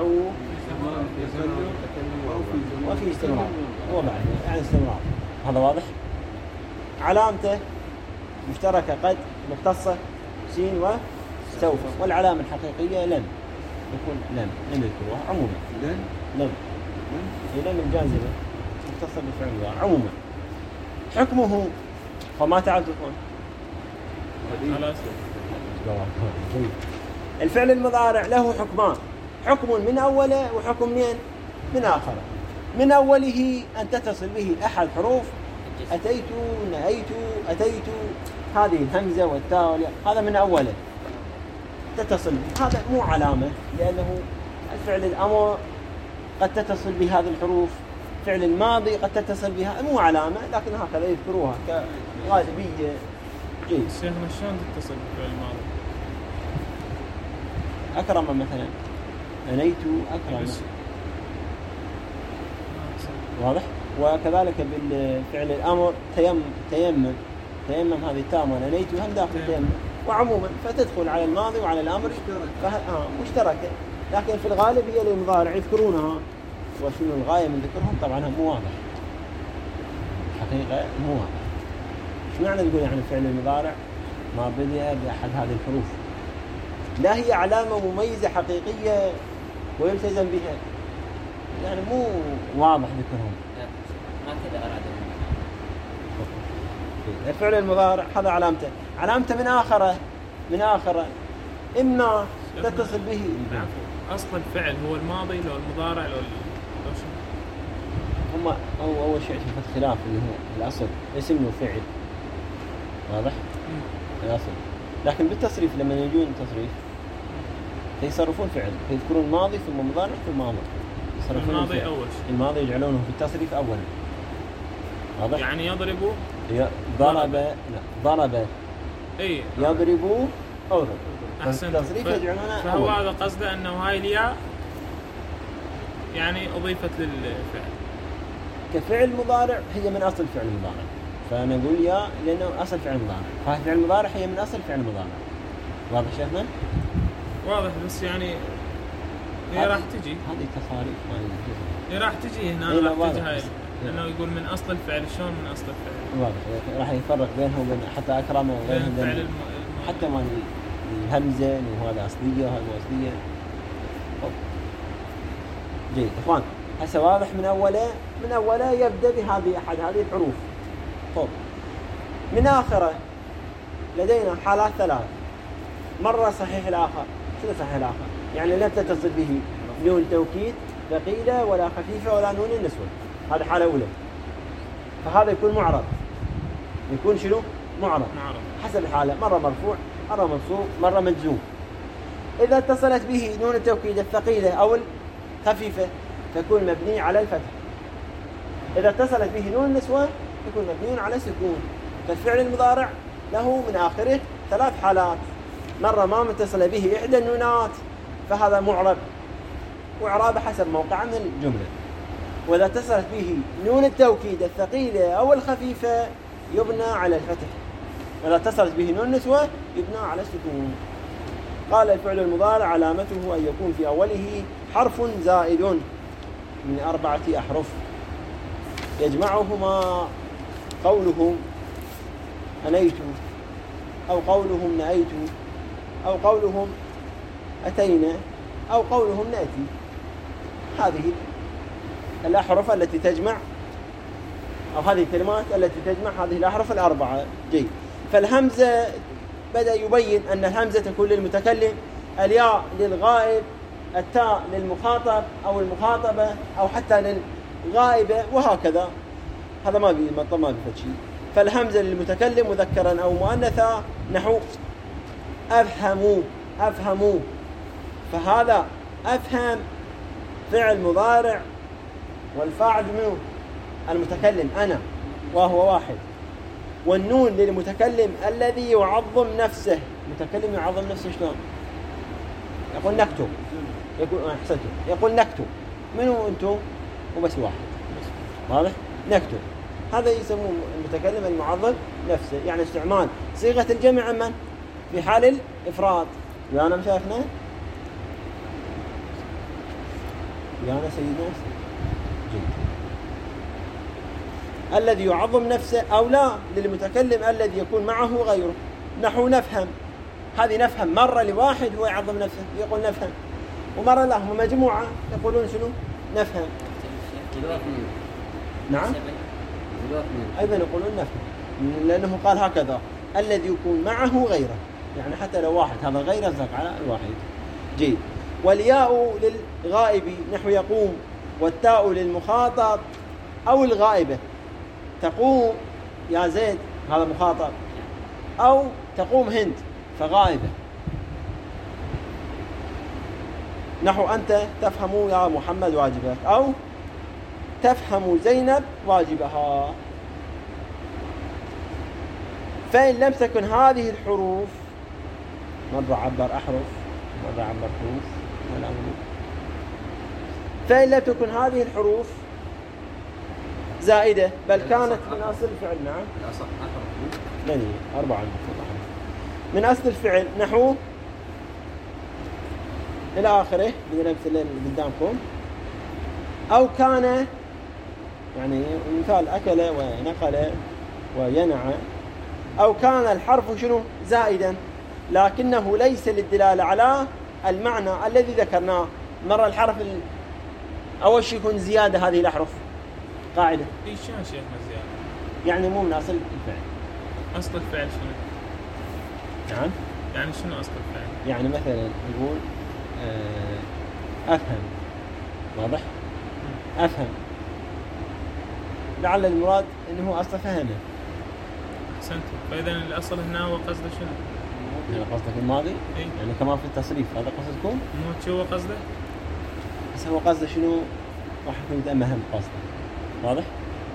وفي استمرار. هو بعد يعني استمرار. هذا واضح؟ علامته مشتركة قد مختصة سين وسوف والعلامة الحقيقية لم يكون لم يذكروها عموما. لم الجازمة مختصة بالفعل المضارع عموما. حكمه فما تعرفون. الفعل المضارع له حكمان. حكم من أوله وحكم من آخره. من أوله أن تتصل به أحد حروف أتيت نهيت أتيت هذه الهمزة والتاء والياء هذا من أوله تتصل به. هذا مو علامة لأنه الفعل الأمر قد تتصل بهذه الحروف. فعل الماضي قد تتصل بها مو علامة لكن هكذا يذكروها كغالبية. جيد. شيخنا شلون تتصل بالفعل الماضي؟ أكرم مثلا أنيت أكرم. واضح؟ وكذلك بالفعل الأمر تيمم هذه التاء أنيت هم داخل تيمم وعموما فتدخل على الماضي وعلى الأمر مشتركة لكن في الغالب هي للمضارع يذكرونها. وشنو الغاية من ذكرهم طبعا مو واضح. حقيقة مو واضح. شو معنى تقول يعني فعل المضارع ما بدأ بأحد هذه الحروف؟ لا هي علامة مميزة حقيقية ويلتزم بها، يعني مو واضح ذكرهم. لا ما كذا أرادوا. الفعل المضارع هذا علامته من آخره إما تتصل به. أصل الفعل هو الماضي لو المضارع لو شنو؟ هم أول شيء في خلاف اللي هو الأصل اسم له فعل، واضح؟ الأصل، لكن بالتصريف لما يجون تصريف يصرفون فعل، يذكرون الماضي ثم مضارع ثم ماضي. الماضي أول شيء، الماضي يجعلونه في التصريف أولا، واضح؟ يعني يضربوا ضرب اي يضربوا أضرب. أحسنت. التصريف يجعلونه فهو أول. هذا قصده أنه هاي الياء يعني أضيفت للفعل كفعل مضارع، هي من أصل فعل المضارع، فأنا أقول يا لأنه أصل فعل مضارع، فهذا فعل مضارع هي من أصل فعل مضارع. واضح شيخنا؟ واضح، بس يعني هي راح تجي هذه تصاريف هي راح تجي هنا إيه، راح واضح تجي هاي بس. لأنه يقول من أصل الفعل. شلون من أصل الفعل؟ واضح، راح يفرق بينهم وبين حتى أكرمه بين وغيرهم، الفعل حتى ما الهمزة وهذا أصلية وهذا مو أصلية. جيد إخوان، هسه واضح من أوله يبدأ بهذه أحد هذه الحروف. طب من آخره لدينا حالات ثلاث، مرة صحيح الآخر. شنو صحيح الآخر؟ يعني لا تتصل به نون توكيد ثقيلة ولا خفيفة ولا نون النسوة، هذه حالة أولى، فهذا يكون معرض، يكون شنو؟ معرض حسب الحالة، مرة مرفوع مرة منصوب مرة مجزوم. إذا اتصلت به نون التوكيد الثقيلة أو الخفيفة تكون مبني على الفتح. إذا اتصلت به نون النسوة يكون مبني على السكون. فالفعل المضارع له من آخره ثلاث حالات، مرة ما متصل به إحدى النونات فهذا معرب وإعرابه حسب موقعه من الجملة. وإذا اتصلت به نون التوكيد الثقيلة أو الخفيفة يبنى على الفتح، وإذا اتصلت به نون النسوة يبنى على السكون. قال الفعل المضارع علامته أن يكون في أوله حرف زائد من 4 أحرف يجمعهما قولهم أنيت أو قولهم نأيت أو قولهم أتينا أو قولهم نأتي. هذه الأحرف التي تجمع، أو هذه الكلمات التي تجمع هذه الأحرف الأربعة. جيد. فالهمزة بدأ يبين أن الهمزة تكون للمتكلم، الياء للغائب، التاء للمخاطب أو المخاطبة أو حتى للغائبة وهكذا. هذا ما بيفيد شيء. فالهمزة للمتكلم مذكرا أو مؤنثا نحو أفهموا، فهذا أفهم فعل مضارع والفاعل منه المتكلم أنا وهو واحد، والنون للمتكلم الذي يعظم نفسه. المتكلم يعظم نفسه شلون؟ يقول نكتب، يقول نكتب. منو أنتم؟ وبس واحد، واضح؟ نكتب. هذا يسموه المتكلم المعظم نفسه، يعني استعمال صيغة الجمع من في حال الإفراد. ويانا مشايخنا، ويانا سيدنا جيد. الذي يعظم نفسه أو لا للمتكلم الذي يكون معه غيره. نحو نفهم، هذه نفهم مرة لواحد هو يعظم نفسه يقول نفهم، ومرة لا هم مجموعة يقولون شنو نفهم. نعم أيضا يقولون نفهم، لأنه قال هكذا الذي يكون معه غيره، يعني حتى لو واحد هذا غير يصدق على الواحد. جيد. والياء للغائب نحو يقوم، والتاء للمخاطب أو الغائبة. تقوم يا زيد هذا مخاطب، أو تقوم هند فغائبة. نحو أنت تفهم يا محمد واجبك، أو تفهم زينب واجبها. فإن لم تكن هذه الحروف، مرة عبر أحرف مرة عبر حروف ولا أمور. فإن لم تكن هذه الحروف زائدة بل كانت من أصل الفعل. نعم الأصح أحرف لني 4 من أصل الفعل نحو إلى آخره من الأمثلة اللي قدامكم. أو كان، يعني مثال أكل ونقل وينع. أو كان الحرف شنو زائدا، لكنه ليس للدلالة على المعنى الذي ذكرناه. مرة الحرف أول شيء يكون زيادة هذه الأحرف قاعدة. ايش يا شيخنا زيادة؟ يعني مو من أصل الفعل. أصل الفعل شنو؟ نعم. يعني شنو أصل الفعل؟ يعني مثلا يقول أفهم، واضح؟ أفهم، لعل المراد أنه هو أصل فهمه. أحسنت. فإذا الأصل هنا هو قصده شنو؟ يعني قصدك الماضي؟ إيه؟ يعني كمان في التصريف هذا قصدكم؟ مو شو هو قصده؟ بس هو قصده شنو؟ راح يكون متأمهم قصده، واضح؟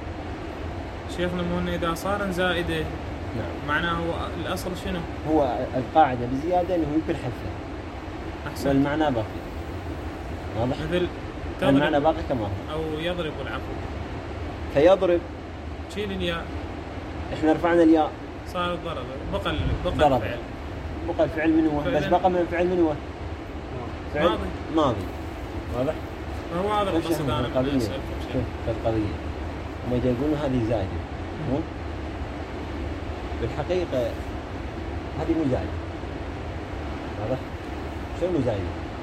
شيخنا مو إنه إذا صار زائدة نعم. معناه هو الأصل شنو؟ هو القاعدة بزيادة أنه يمكن حذفه. أحسنت. والمعنى باقي، واضح؟ مثل المعنى تضرب باقي كما هو. أو يضرب العفو. فيضرب، شيل الياء، احنا رفعنا الياء، صار الضرب، بقى ضرب. الفعل. بقى الفعل من هو؟ بس بقى من الفعل من هو؟ فعل ماضي. ماضي، واضح؟ فهو هذا القصد أنا القضية. أسألكم شيء. شوف القضية، هم يقولون هذه زائدة، مو؟ بالحقيقة هذه مو زائدة، واضح؟ شنو زائدة؟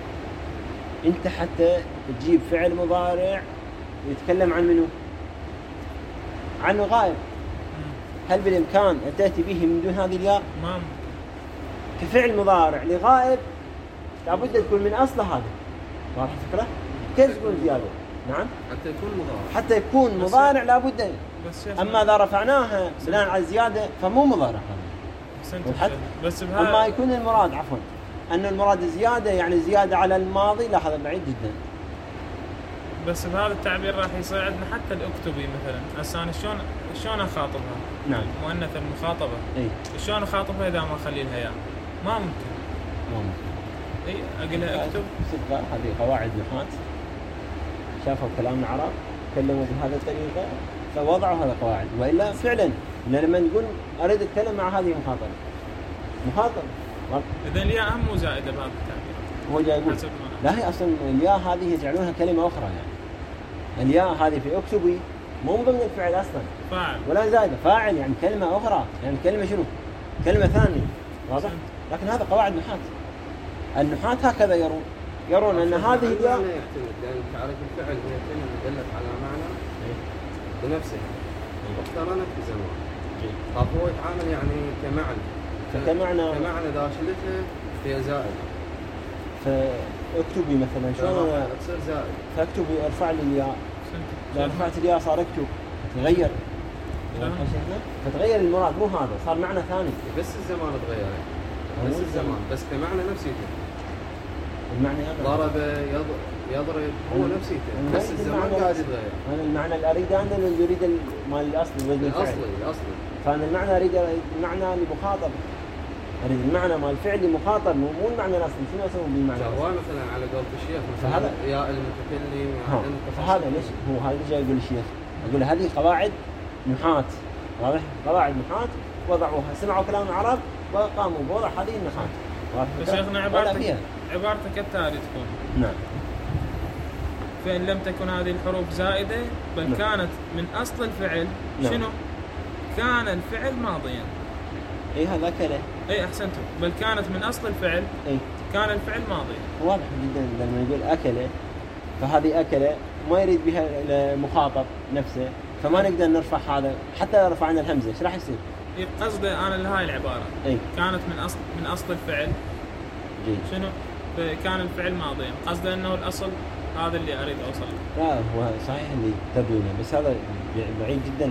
أنت حتى تجيب فعل مضارع ويتكلم عن منه؟ عنه غائب. هل بالإمكان أن تأتي به من دون هذه الياء؟ ما كفعل مضارع لغائب لابد تكون من أصل هذا، واضح الفكرة؟ كيف تكون زيادة؟ نعم؟ حتى يكون مضارع. حتى يكون مضارع لابد. بس شيخ أما إذا رفعناها بناء على الزيادة فمو مضارع هذا. أحسنت. والحد. بس أما يكون المراد عفوا أن المراد زيادة، يعني زيادة على الماضي، لا هذا بعيد جدا. بس بهذا التعبير راح يساعدنا حتى الأكتبي مثلا. هسه أنا شلون أخاطبها؟ نعم. مؤنث المخاطبة. إيه. شلون أخاطبها إذا ما أخلي لها ياء؟ ما ممكن. إيه أقولها أكتب. صدقة هذه قواعد نحاة، شافوا كلام العرب تكلموا بهذه الطريقة فوضعوا هذه القواعد، وإلا فعلا لما نقول أريد أتكلم مع هذه مخاطب إذا الياء هم مو زائدة بهذا التعبير. هو جاي يقول لا، هي أصلا الياء هذه يجعلونها كلمة أخرى. يعني الياء هذه في أكتبي مو ضمن الفعل أصلا، فاعل ولا زائدة، فاعل يعني كلمة أخرى، يعني كلمة شنو؟ كلمة ثانية، واضح؟ لكن هذا قواعد نحاة. النحاة هكذا يرون أن هذه الياء لأن تعرف الفعل هي كلمة دلت على معنى بنفسها واقترنت بزمان. فهو يتعامل يعني كمعنى إذا شلتها هي زائدة. فاكتبي مثلا شلون تصير زائد. فاكتبي ارفع لي الياء، لو رفعت الياء صار اكتب، تغير. فتغير المراد، مو هذا صار معنى ثاني. بس الزمان تغير، بس الزمان، بس كمعنى نفسيته. المعنى هذا ضرب يضرب هو نفسيته، بس الزمان قاعد يتغير. انا المعنى اللي اريده انا اللي يريد مال الاصل وزن الفعل. الاصلي. فانا المعنى اريد المعنى المخاطب، اريد المعنى مال الفعل المخاطب، مو المعنى الاصلي. شنو اسوي بالمعنى؟ هو مثلا على قول الشيخ مثلا يا المتكلم فهذا ليش هو هذا اللي جاي يقول الشيخ، يقول هذه قواعد نحاة، واضح؟ قواعد نحاة وضعوها، سمعوا كلام العرب وقاموا بوضع هذه النحاة. شيخنا عبارتك التالي تكون نعم، فإن لم تكن هذه الحروف زائدة بل نعم. كانت من أصل الفعل. نعم. شنو؟ كان الفعل ماضيا. اي هذا كله. اي احسنتم. بل كانت من اصل الفعل. اي كان الفعل ماضيا. واضح جدا لما يقول اكله، فهذه اكله ما يريد بها المخاطب نفسه، فما نقدر نرفع هذا. حتى لو رفعنا الهمزه ايش راح يصير؟ قصده انا لهاي العباره. اي كانت من اصل الفعل. جيد. شنو؟ كان الفعل ماضيا، قصده انه الاصل هذا اللي اريد اوصل له. لا هو صحيح اللي تبدونه، بس هذا بعيد جدا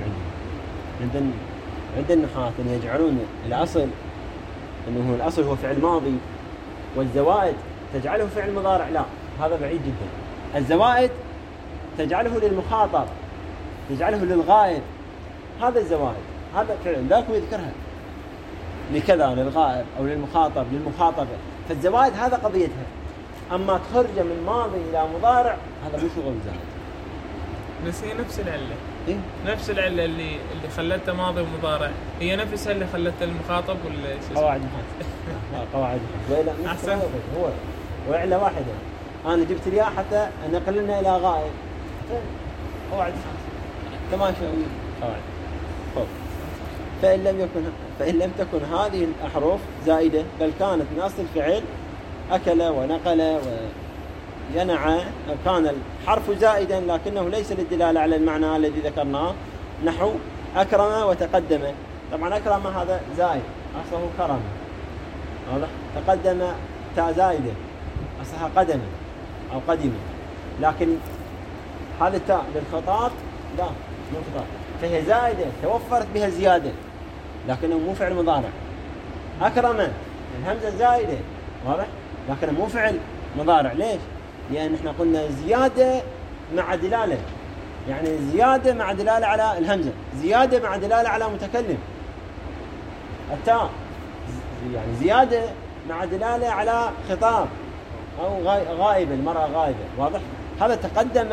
عند النحاة ان يجعلون الاصل انه هو الاصل هو فعل ماضي، والزوائد تجعله فعل مضارع. لا هذا بعيد جدا. الزوائد تجعله للمخاطب، تجعله للغائب. هذا الزوائد، هذا فعل ذاك يذكرها لكذا للغائب او للمخاطب للمخاطبه. فالزوائد هذا قضيتها. اما تخرج من ماضي الى مضارع هذا مو شغل زائد. بس هي نفس العله. إيه؟ نفس العله اللي خلتها ماضي ومضارع هي نفسها اللي خلتها المخاطب ولا ايش؟ قواعد نحاس. قواعد نحاس. ولا احسن. هو وعلة واحده. انا جبت الياء حتى انقل لنا الى غائب. قواعد نحاس. تماشى قواعد. فإن لم تكن هذه الأحرف زائدة بل كانت من أصل الفعل أكل ونقل وينعى، كان الحرف زائدا لكنه ليس للدلالة على المعنى الذي ذكرناه، نحو أكرم وتقدم. طبعا أكرم هذا زائد أصله كرم، واضح؟ تقدم تاء زائدة أصلها قدم أو قدم، لكن هذا التاء للخطاب لا مو خطاب، فهي زائدة توفرت بها زيادة لكنه مو فعل مضارع. أكرم الهمزة زائدة، واضح؟ لكنه مو فعل مضارع. ليش؟ لأن احنا قلنا زيادة مع دلالة، يعني زيادة مع دلالة على الهمزة، زيادة مع دلالة على متكلم. التاء يعني زيادة مع دلالة على خطاب أو غائبة، المرأة غائبة، واضح؟ هذا تقدم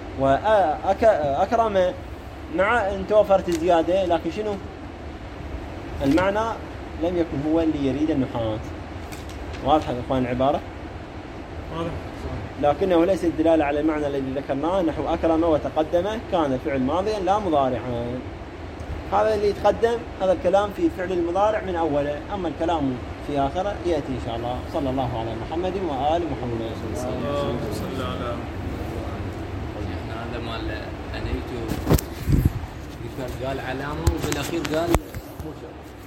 وأكرم مع أن توفرت زيادة، لكن شنو؟ المعنى لم يكن هو اللي يريد النحاة. واضح يا إخوان العبارة؟ واضح. لكنه ليس الدلالة على المعنى الذي ذكرناه، نحو أكرم وتقدم كان الفعل ماضيا لا مضارعا. هذا اللي يتقدم هذا الكلام في فعل المضارع من أوله، أما الكلام في آخره يأتي إن شاء الله. صلى الله على محمد وآل محمد. اللهم صل على احنا هذا مال انيتو قال علامه وبالاخير قال مو شرط.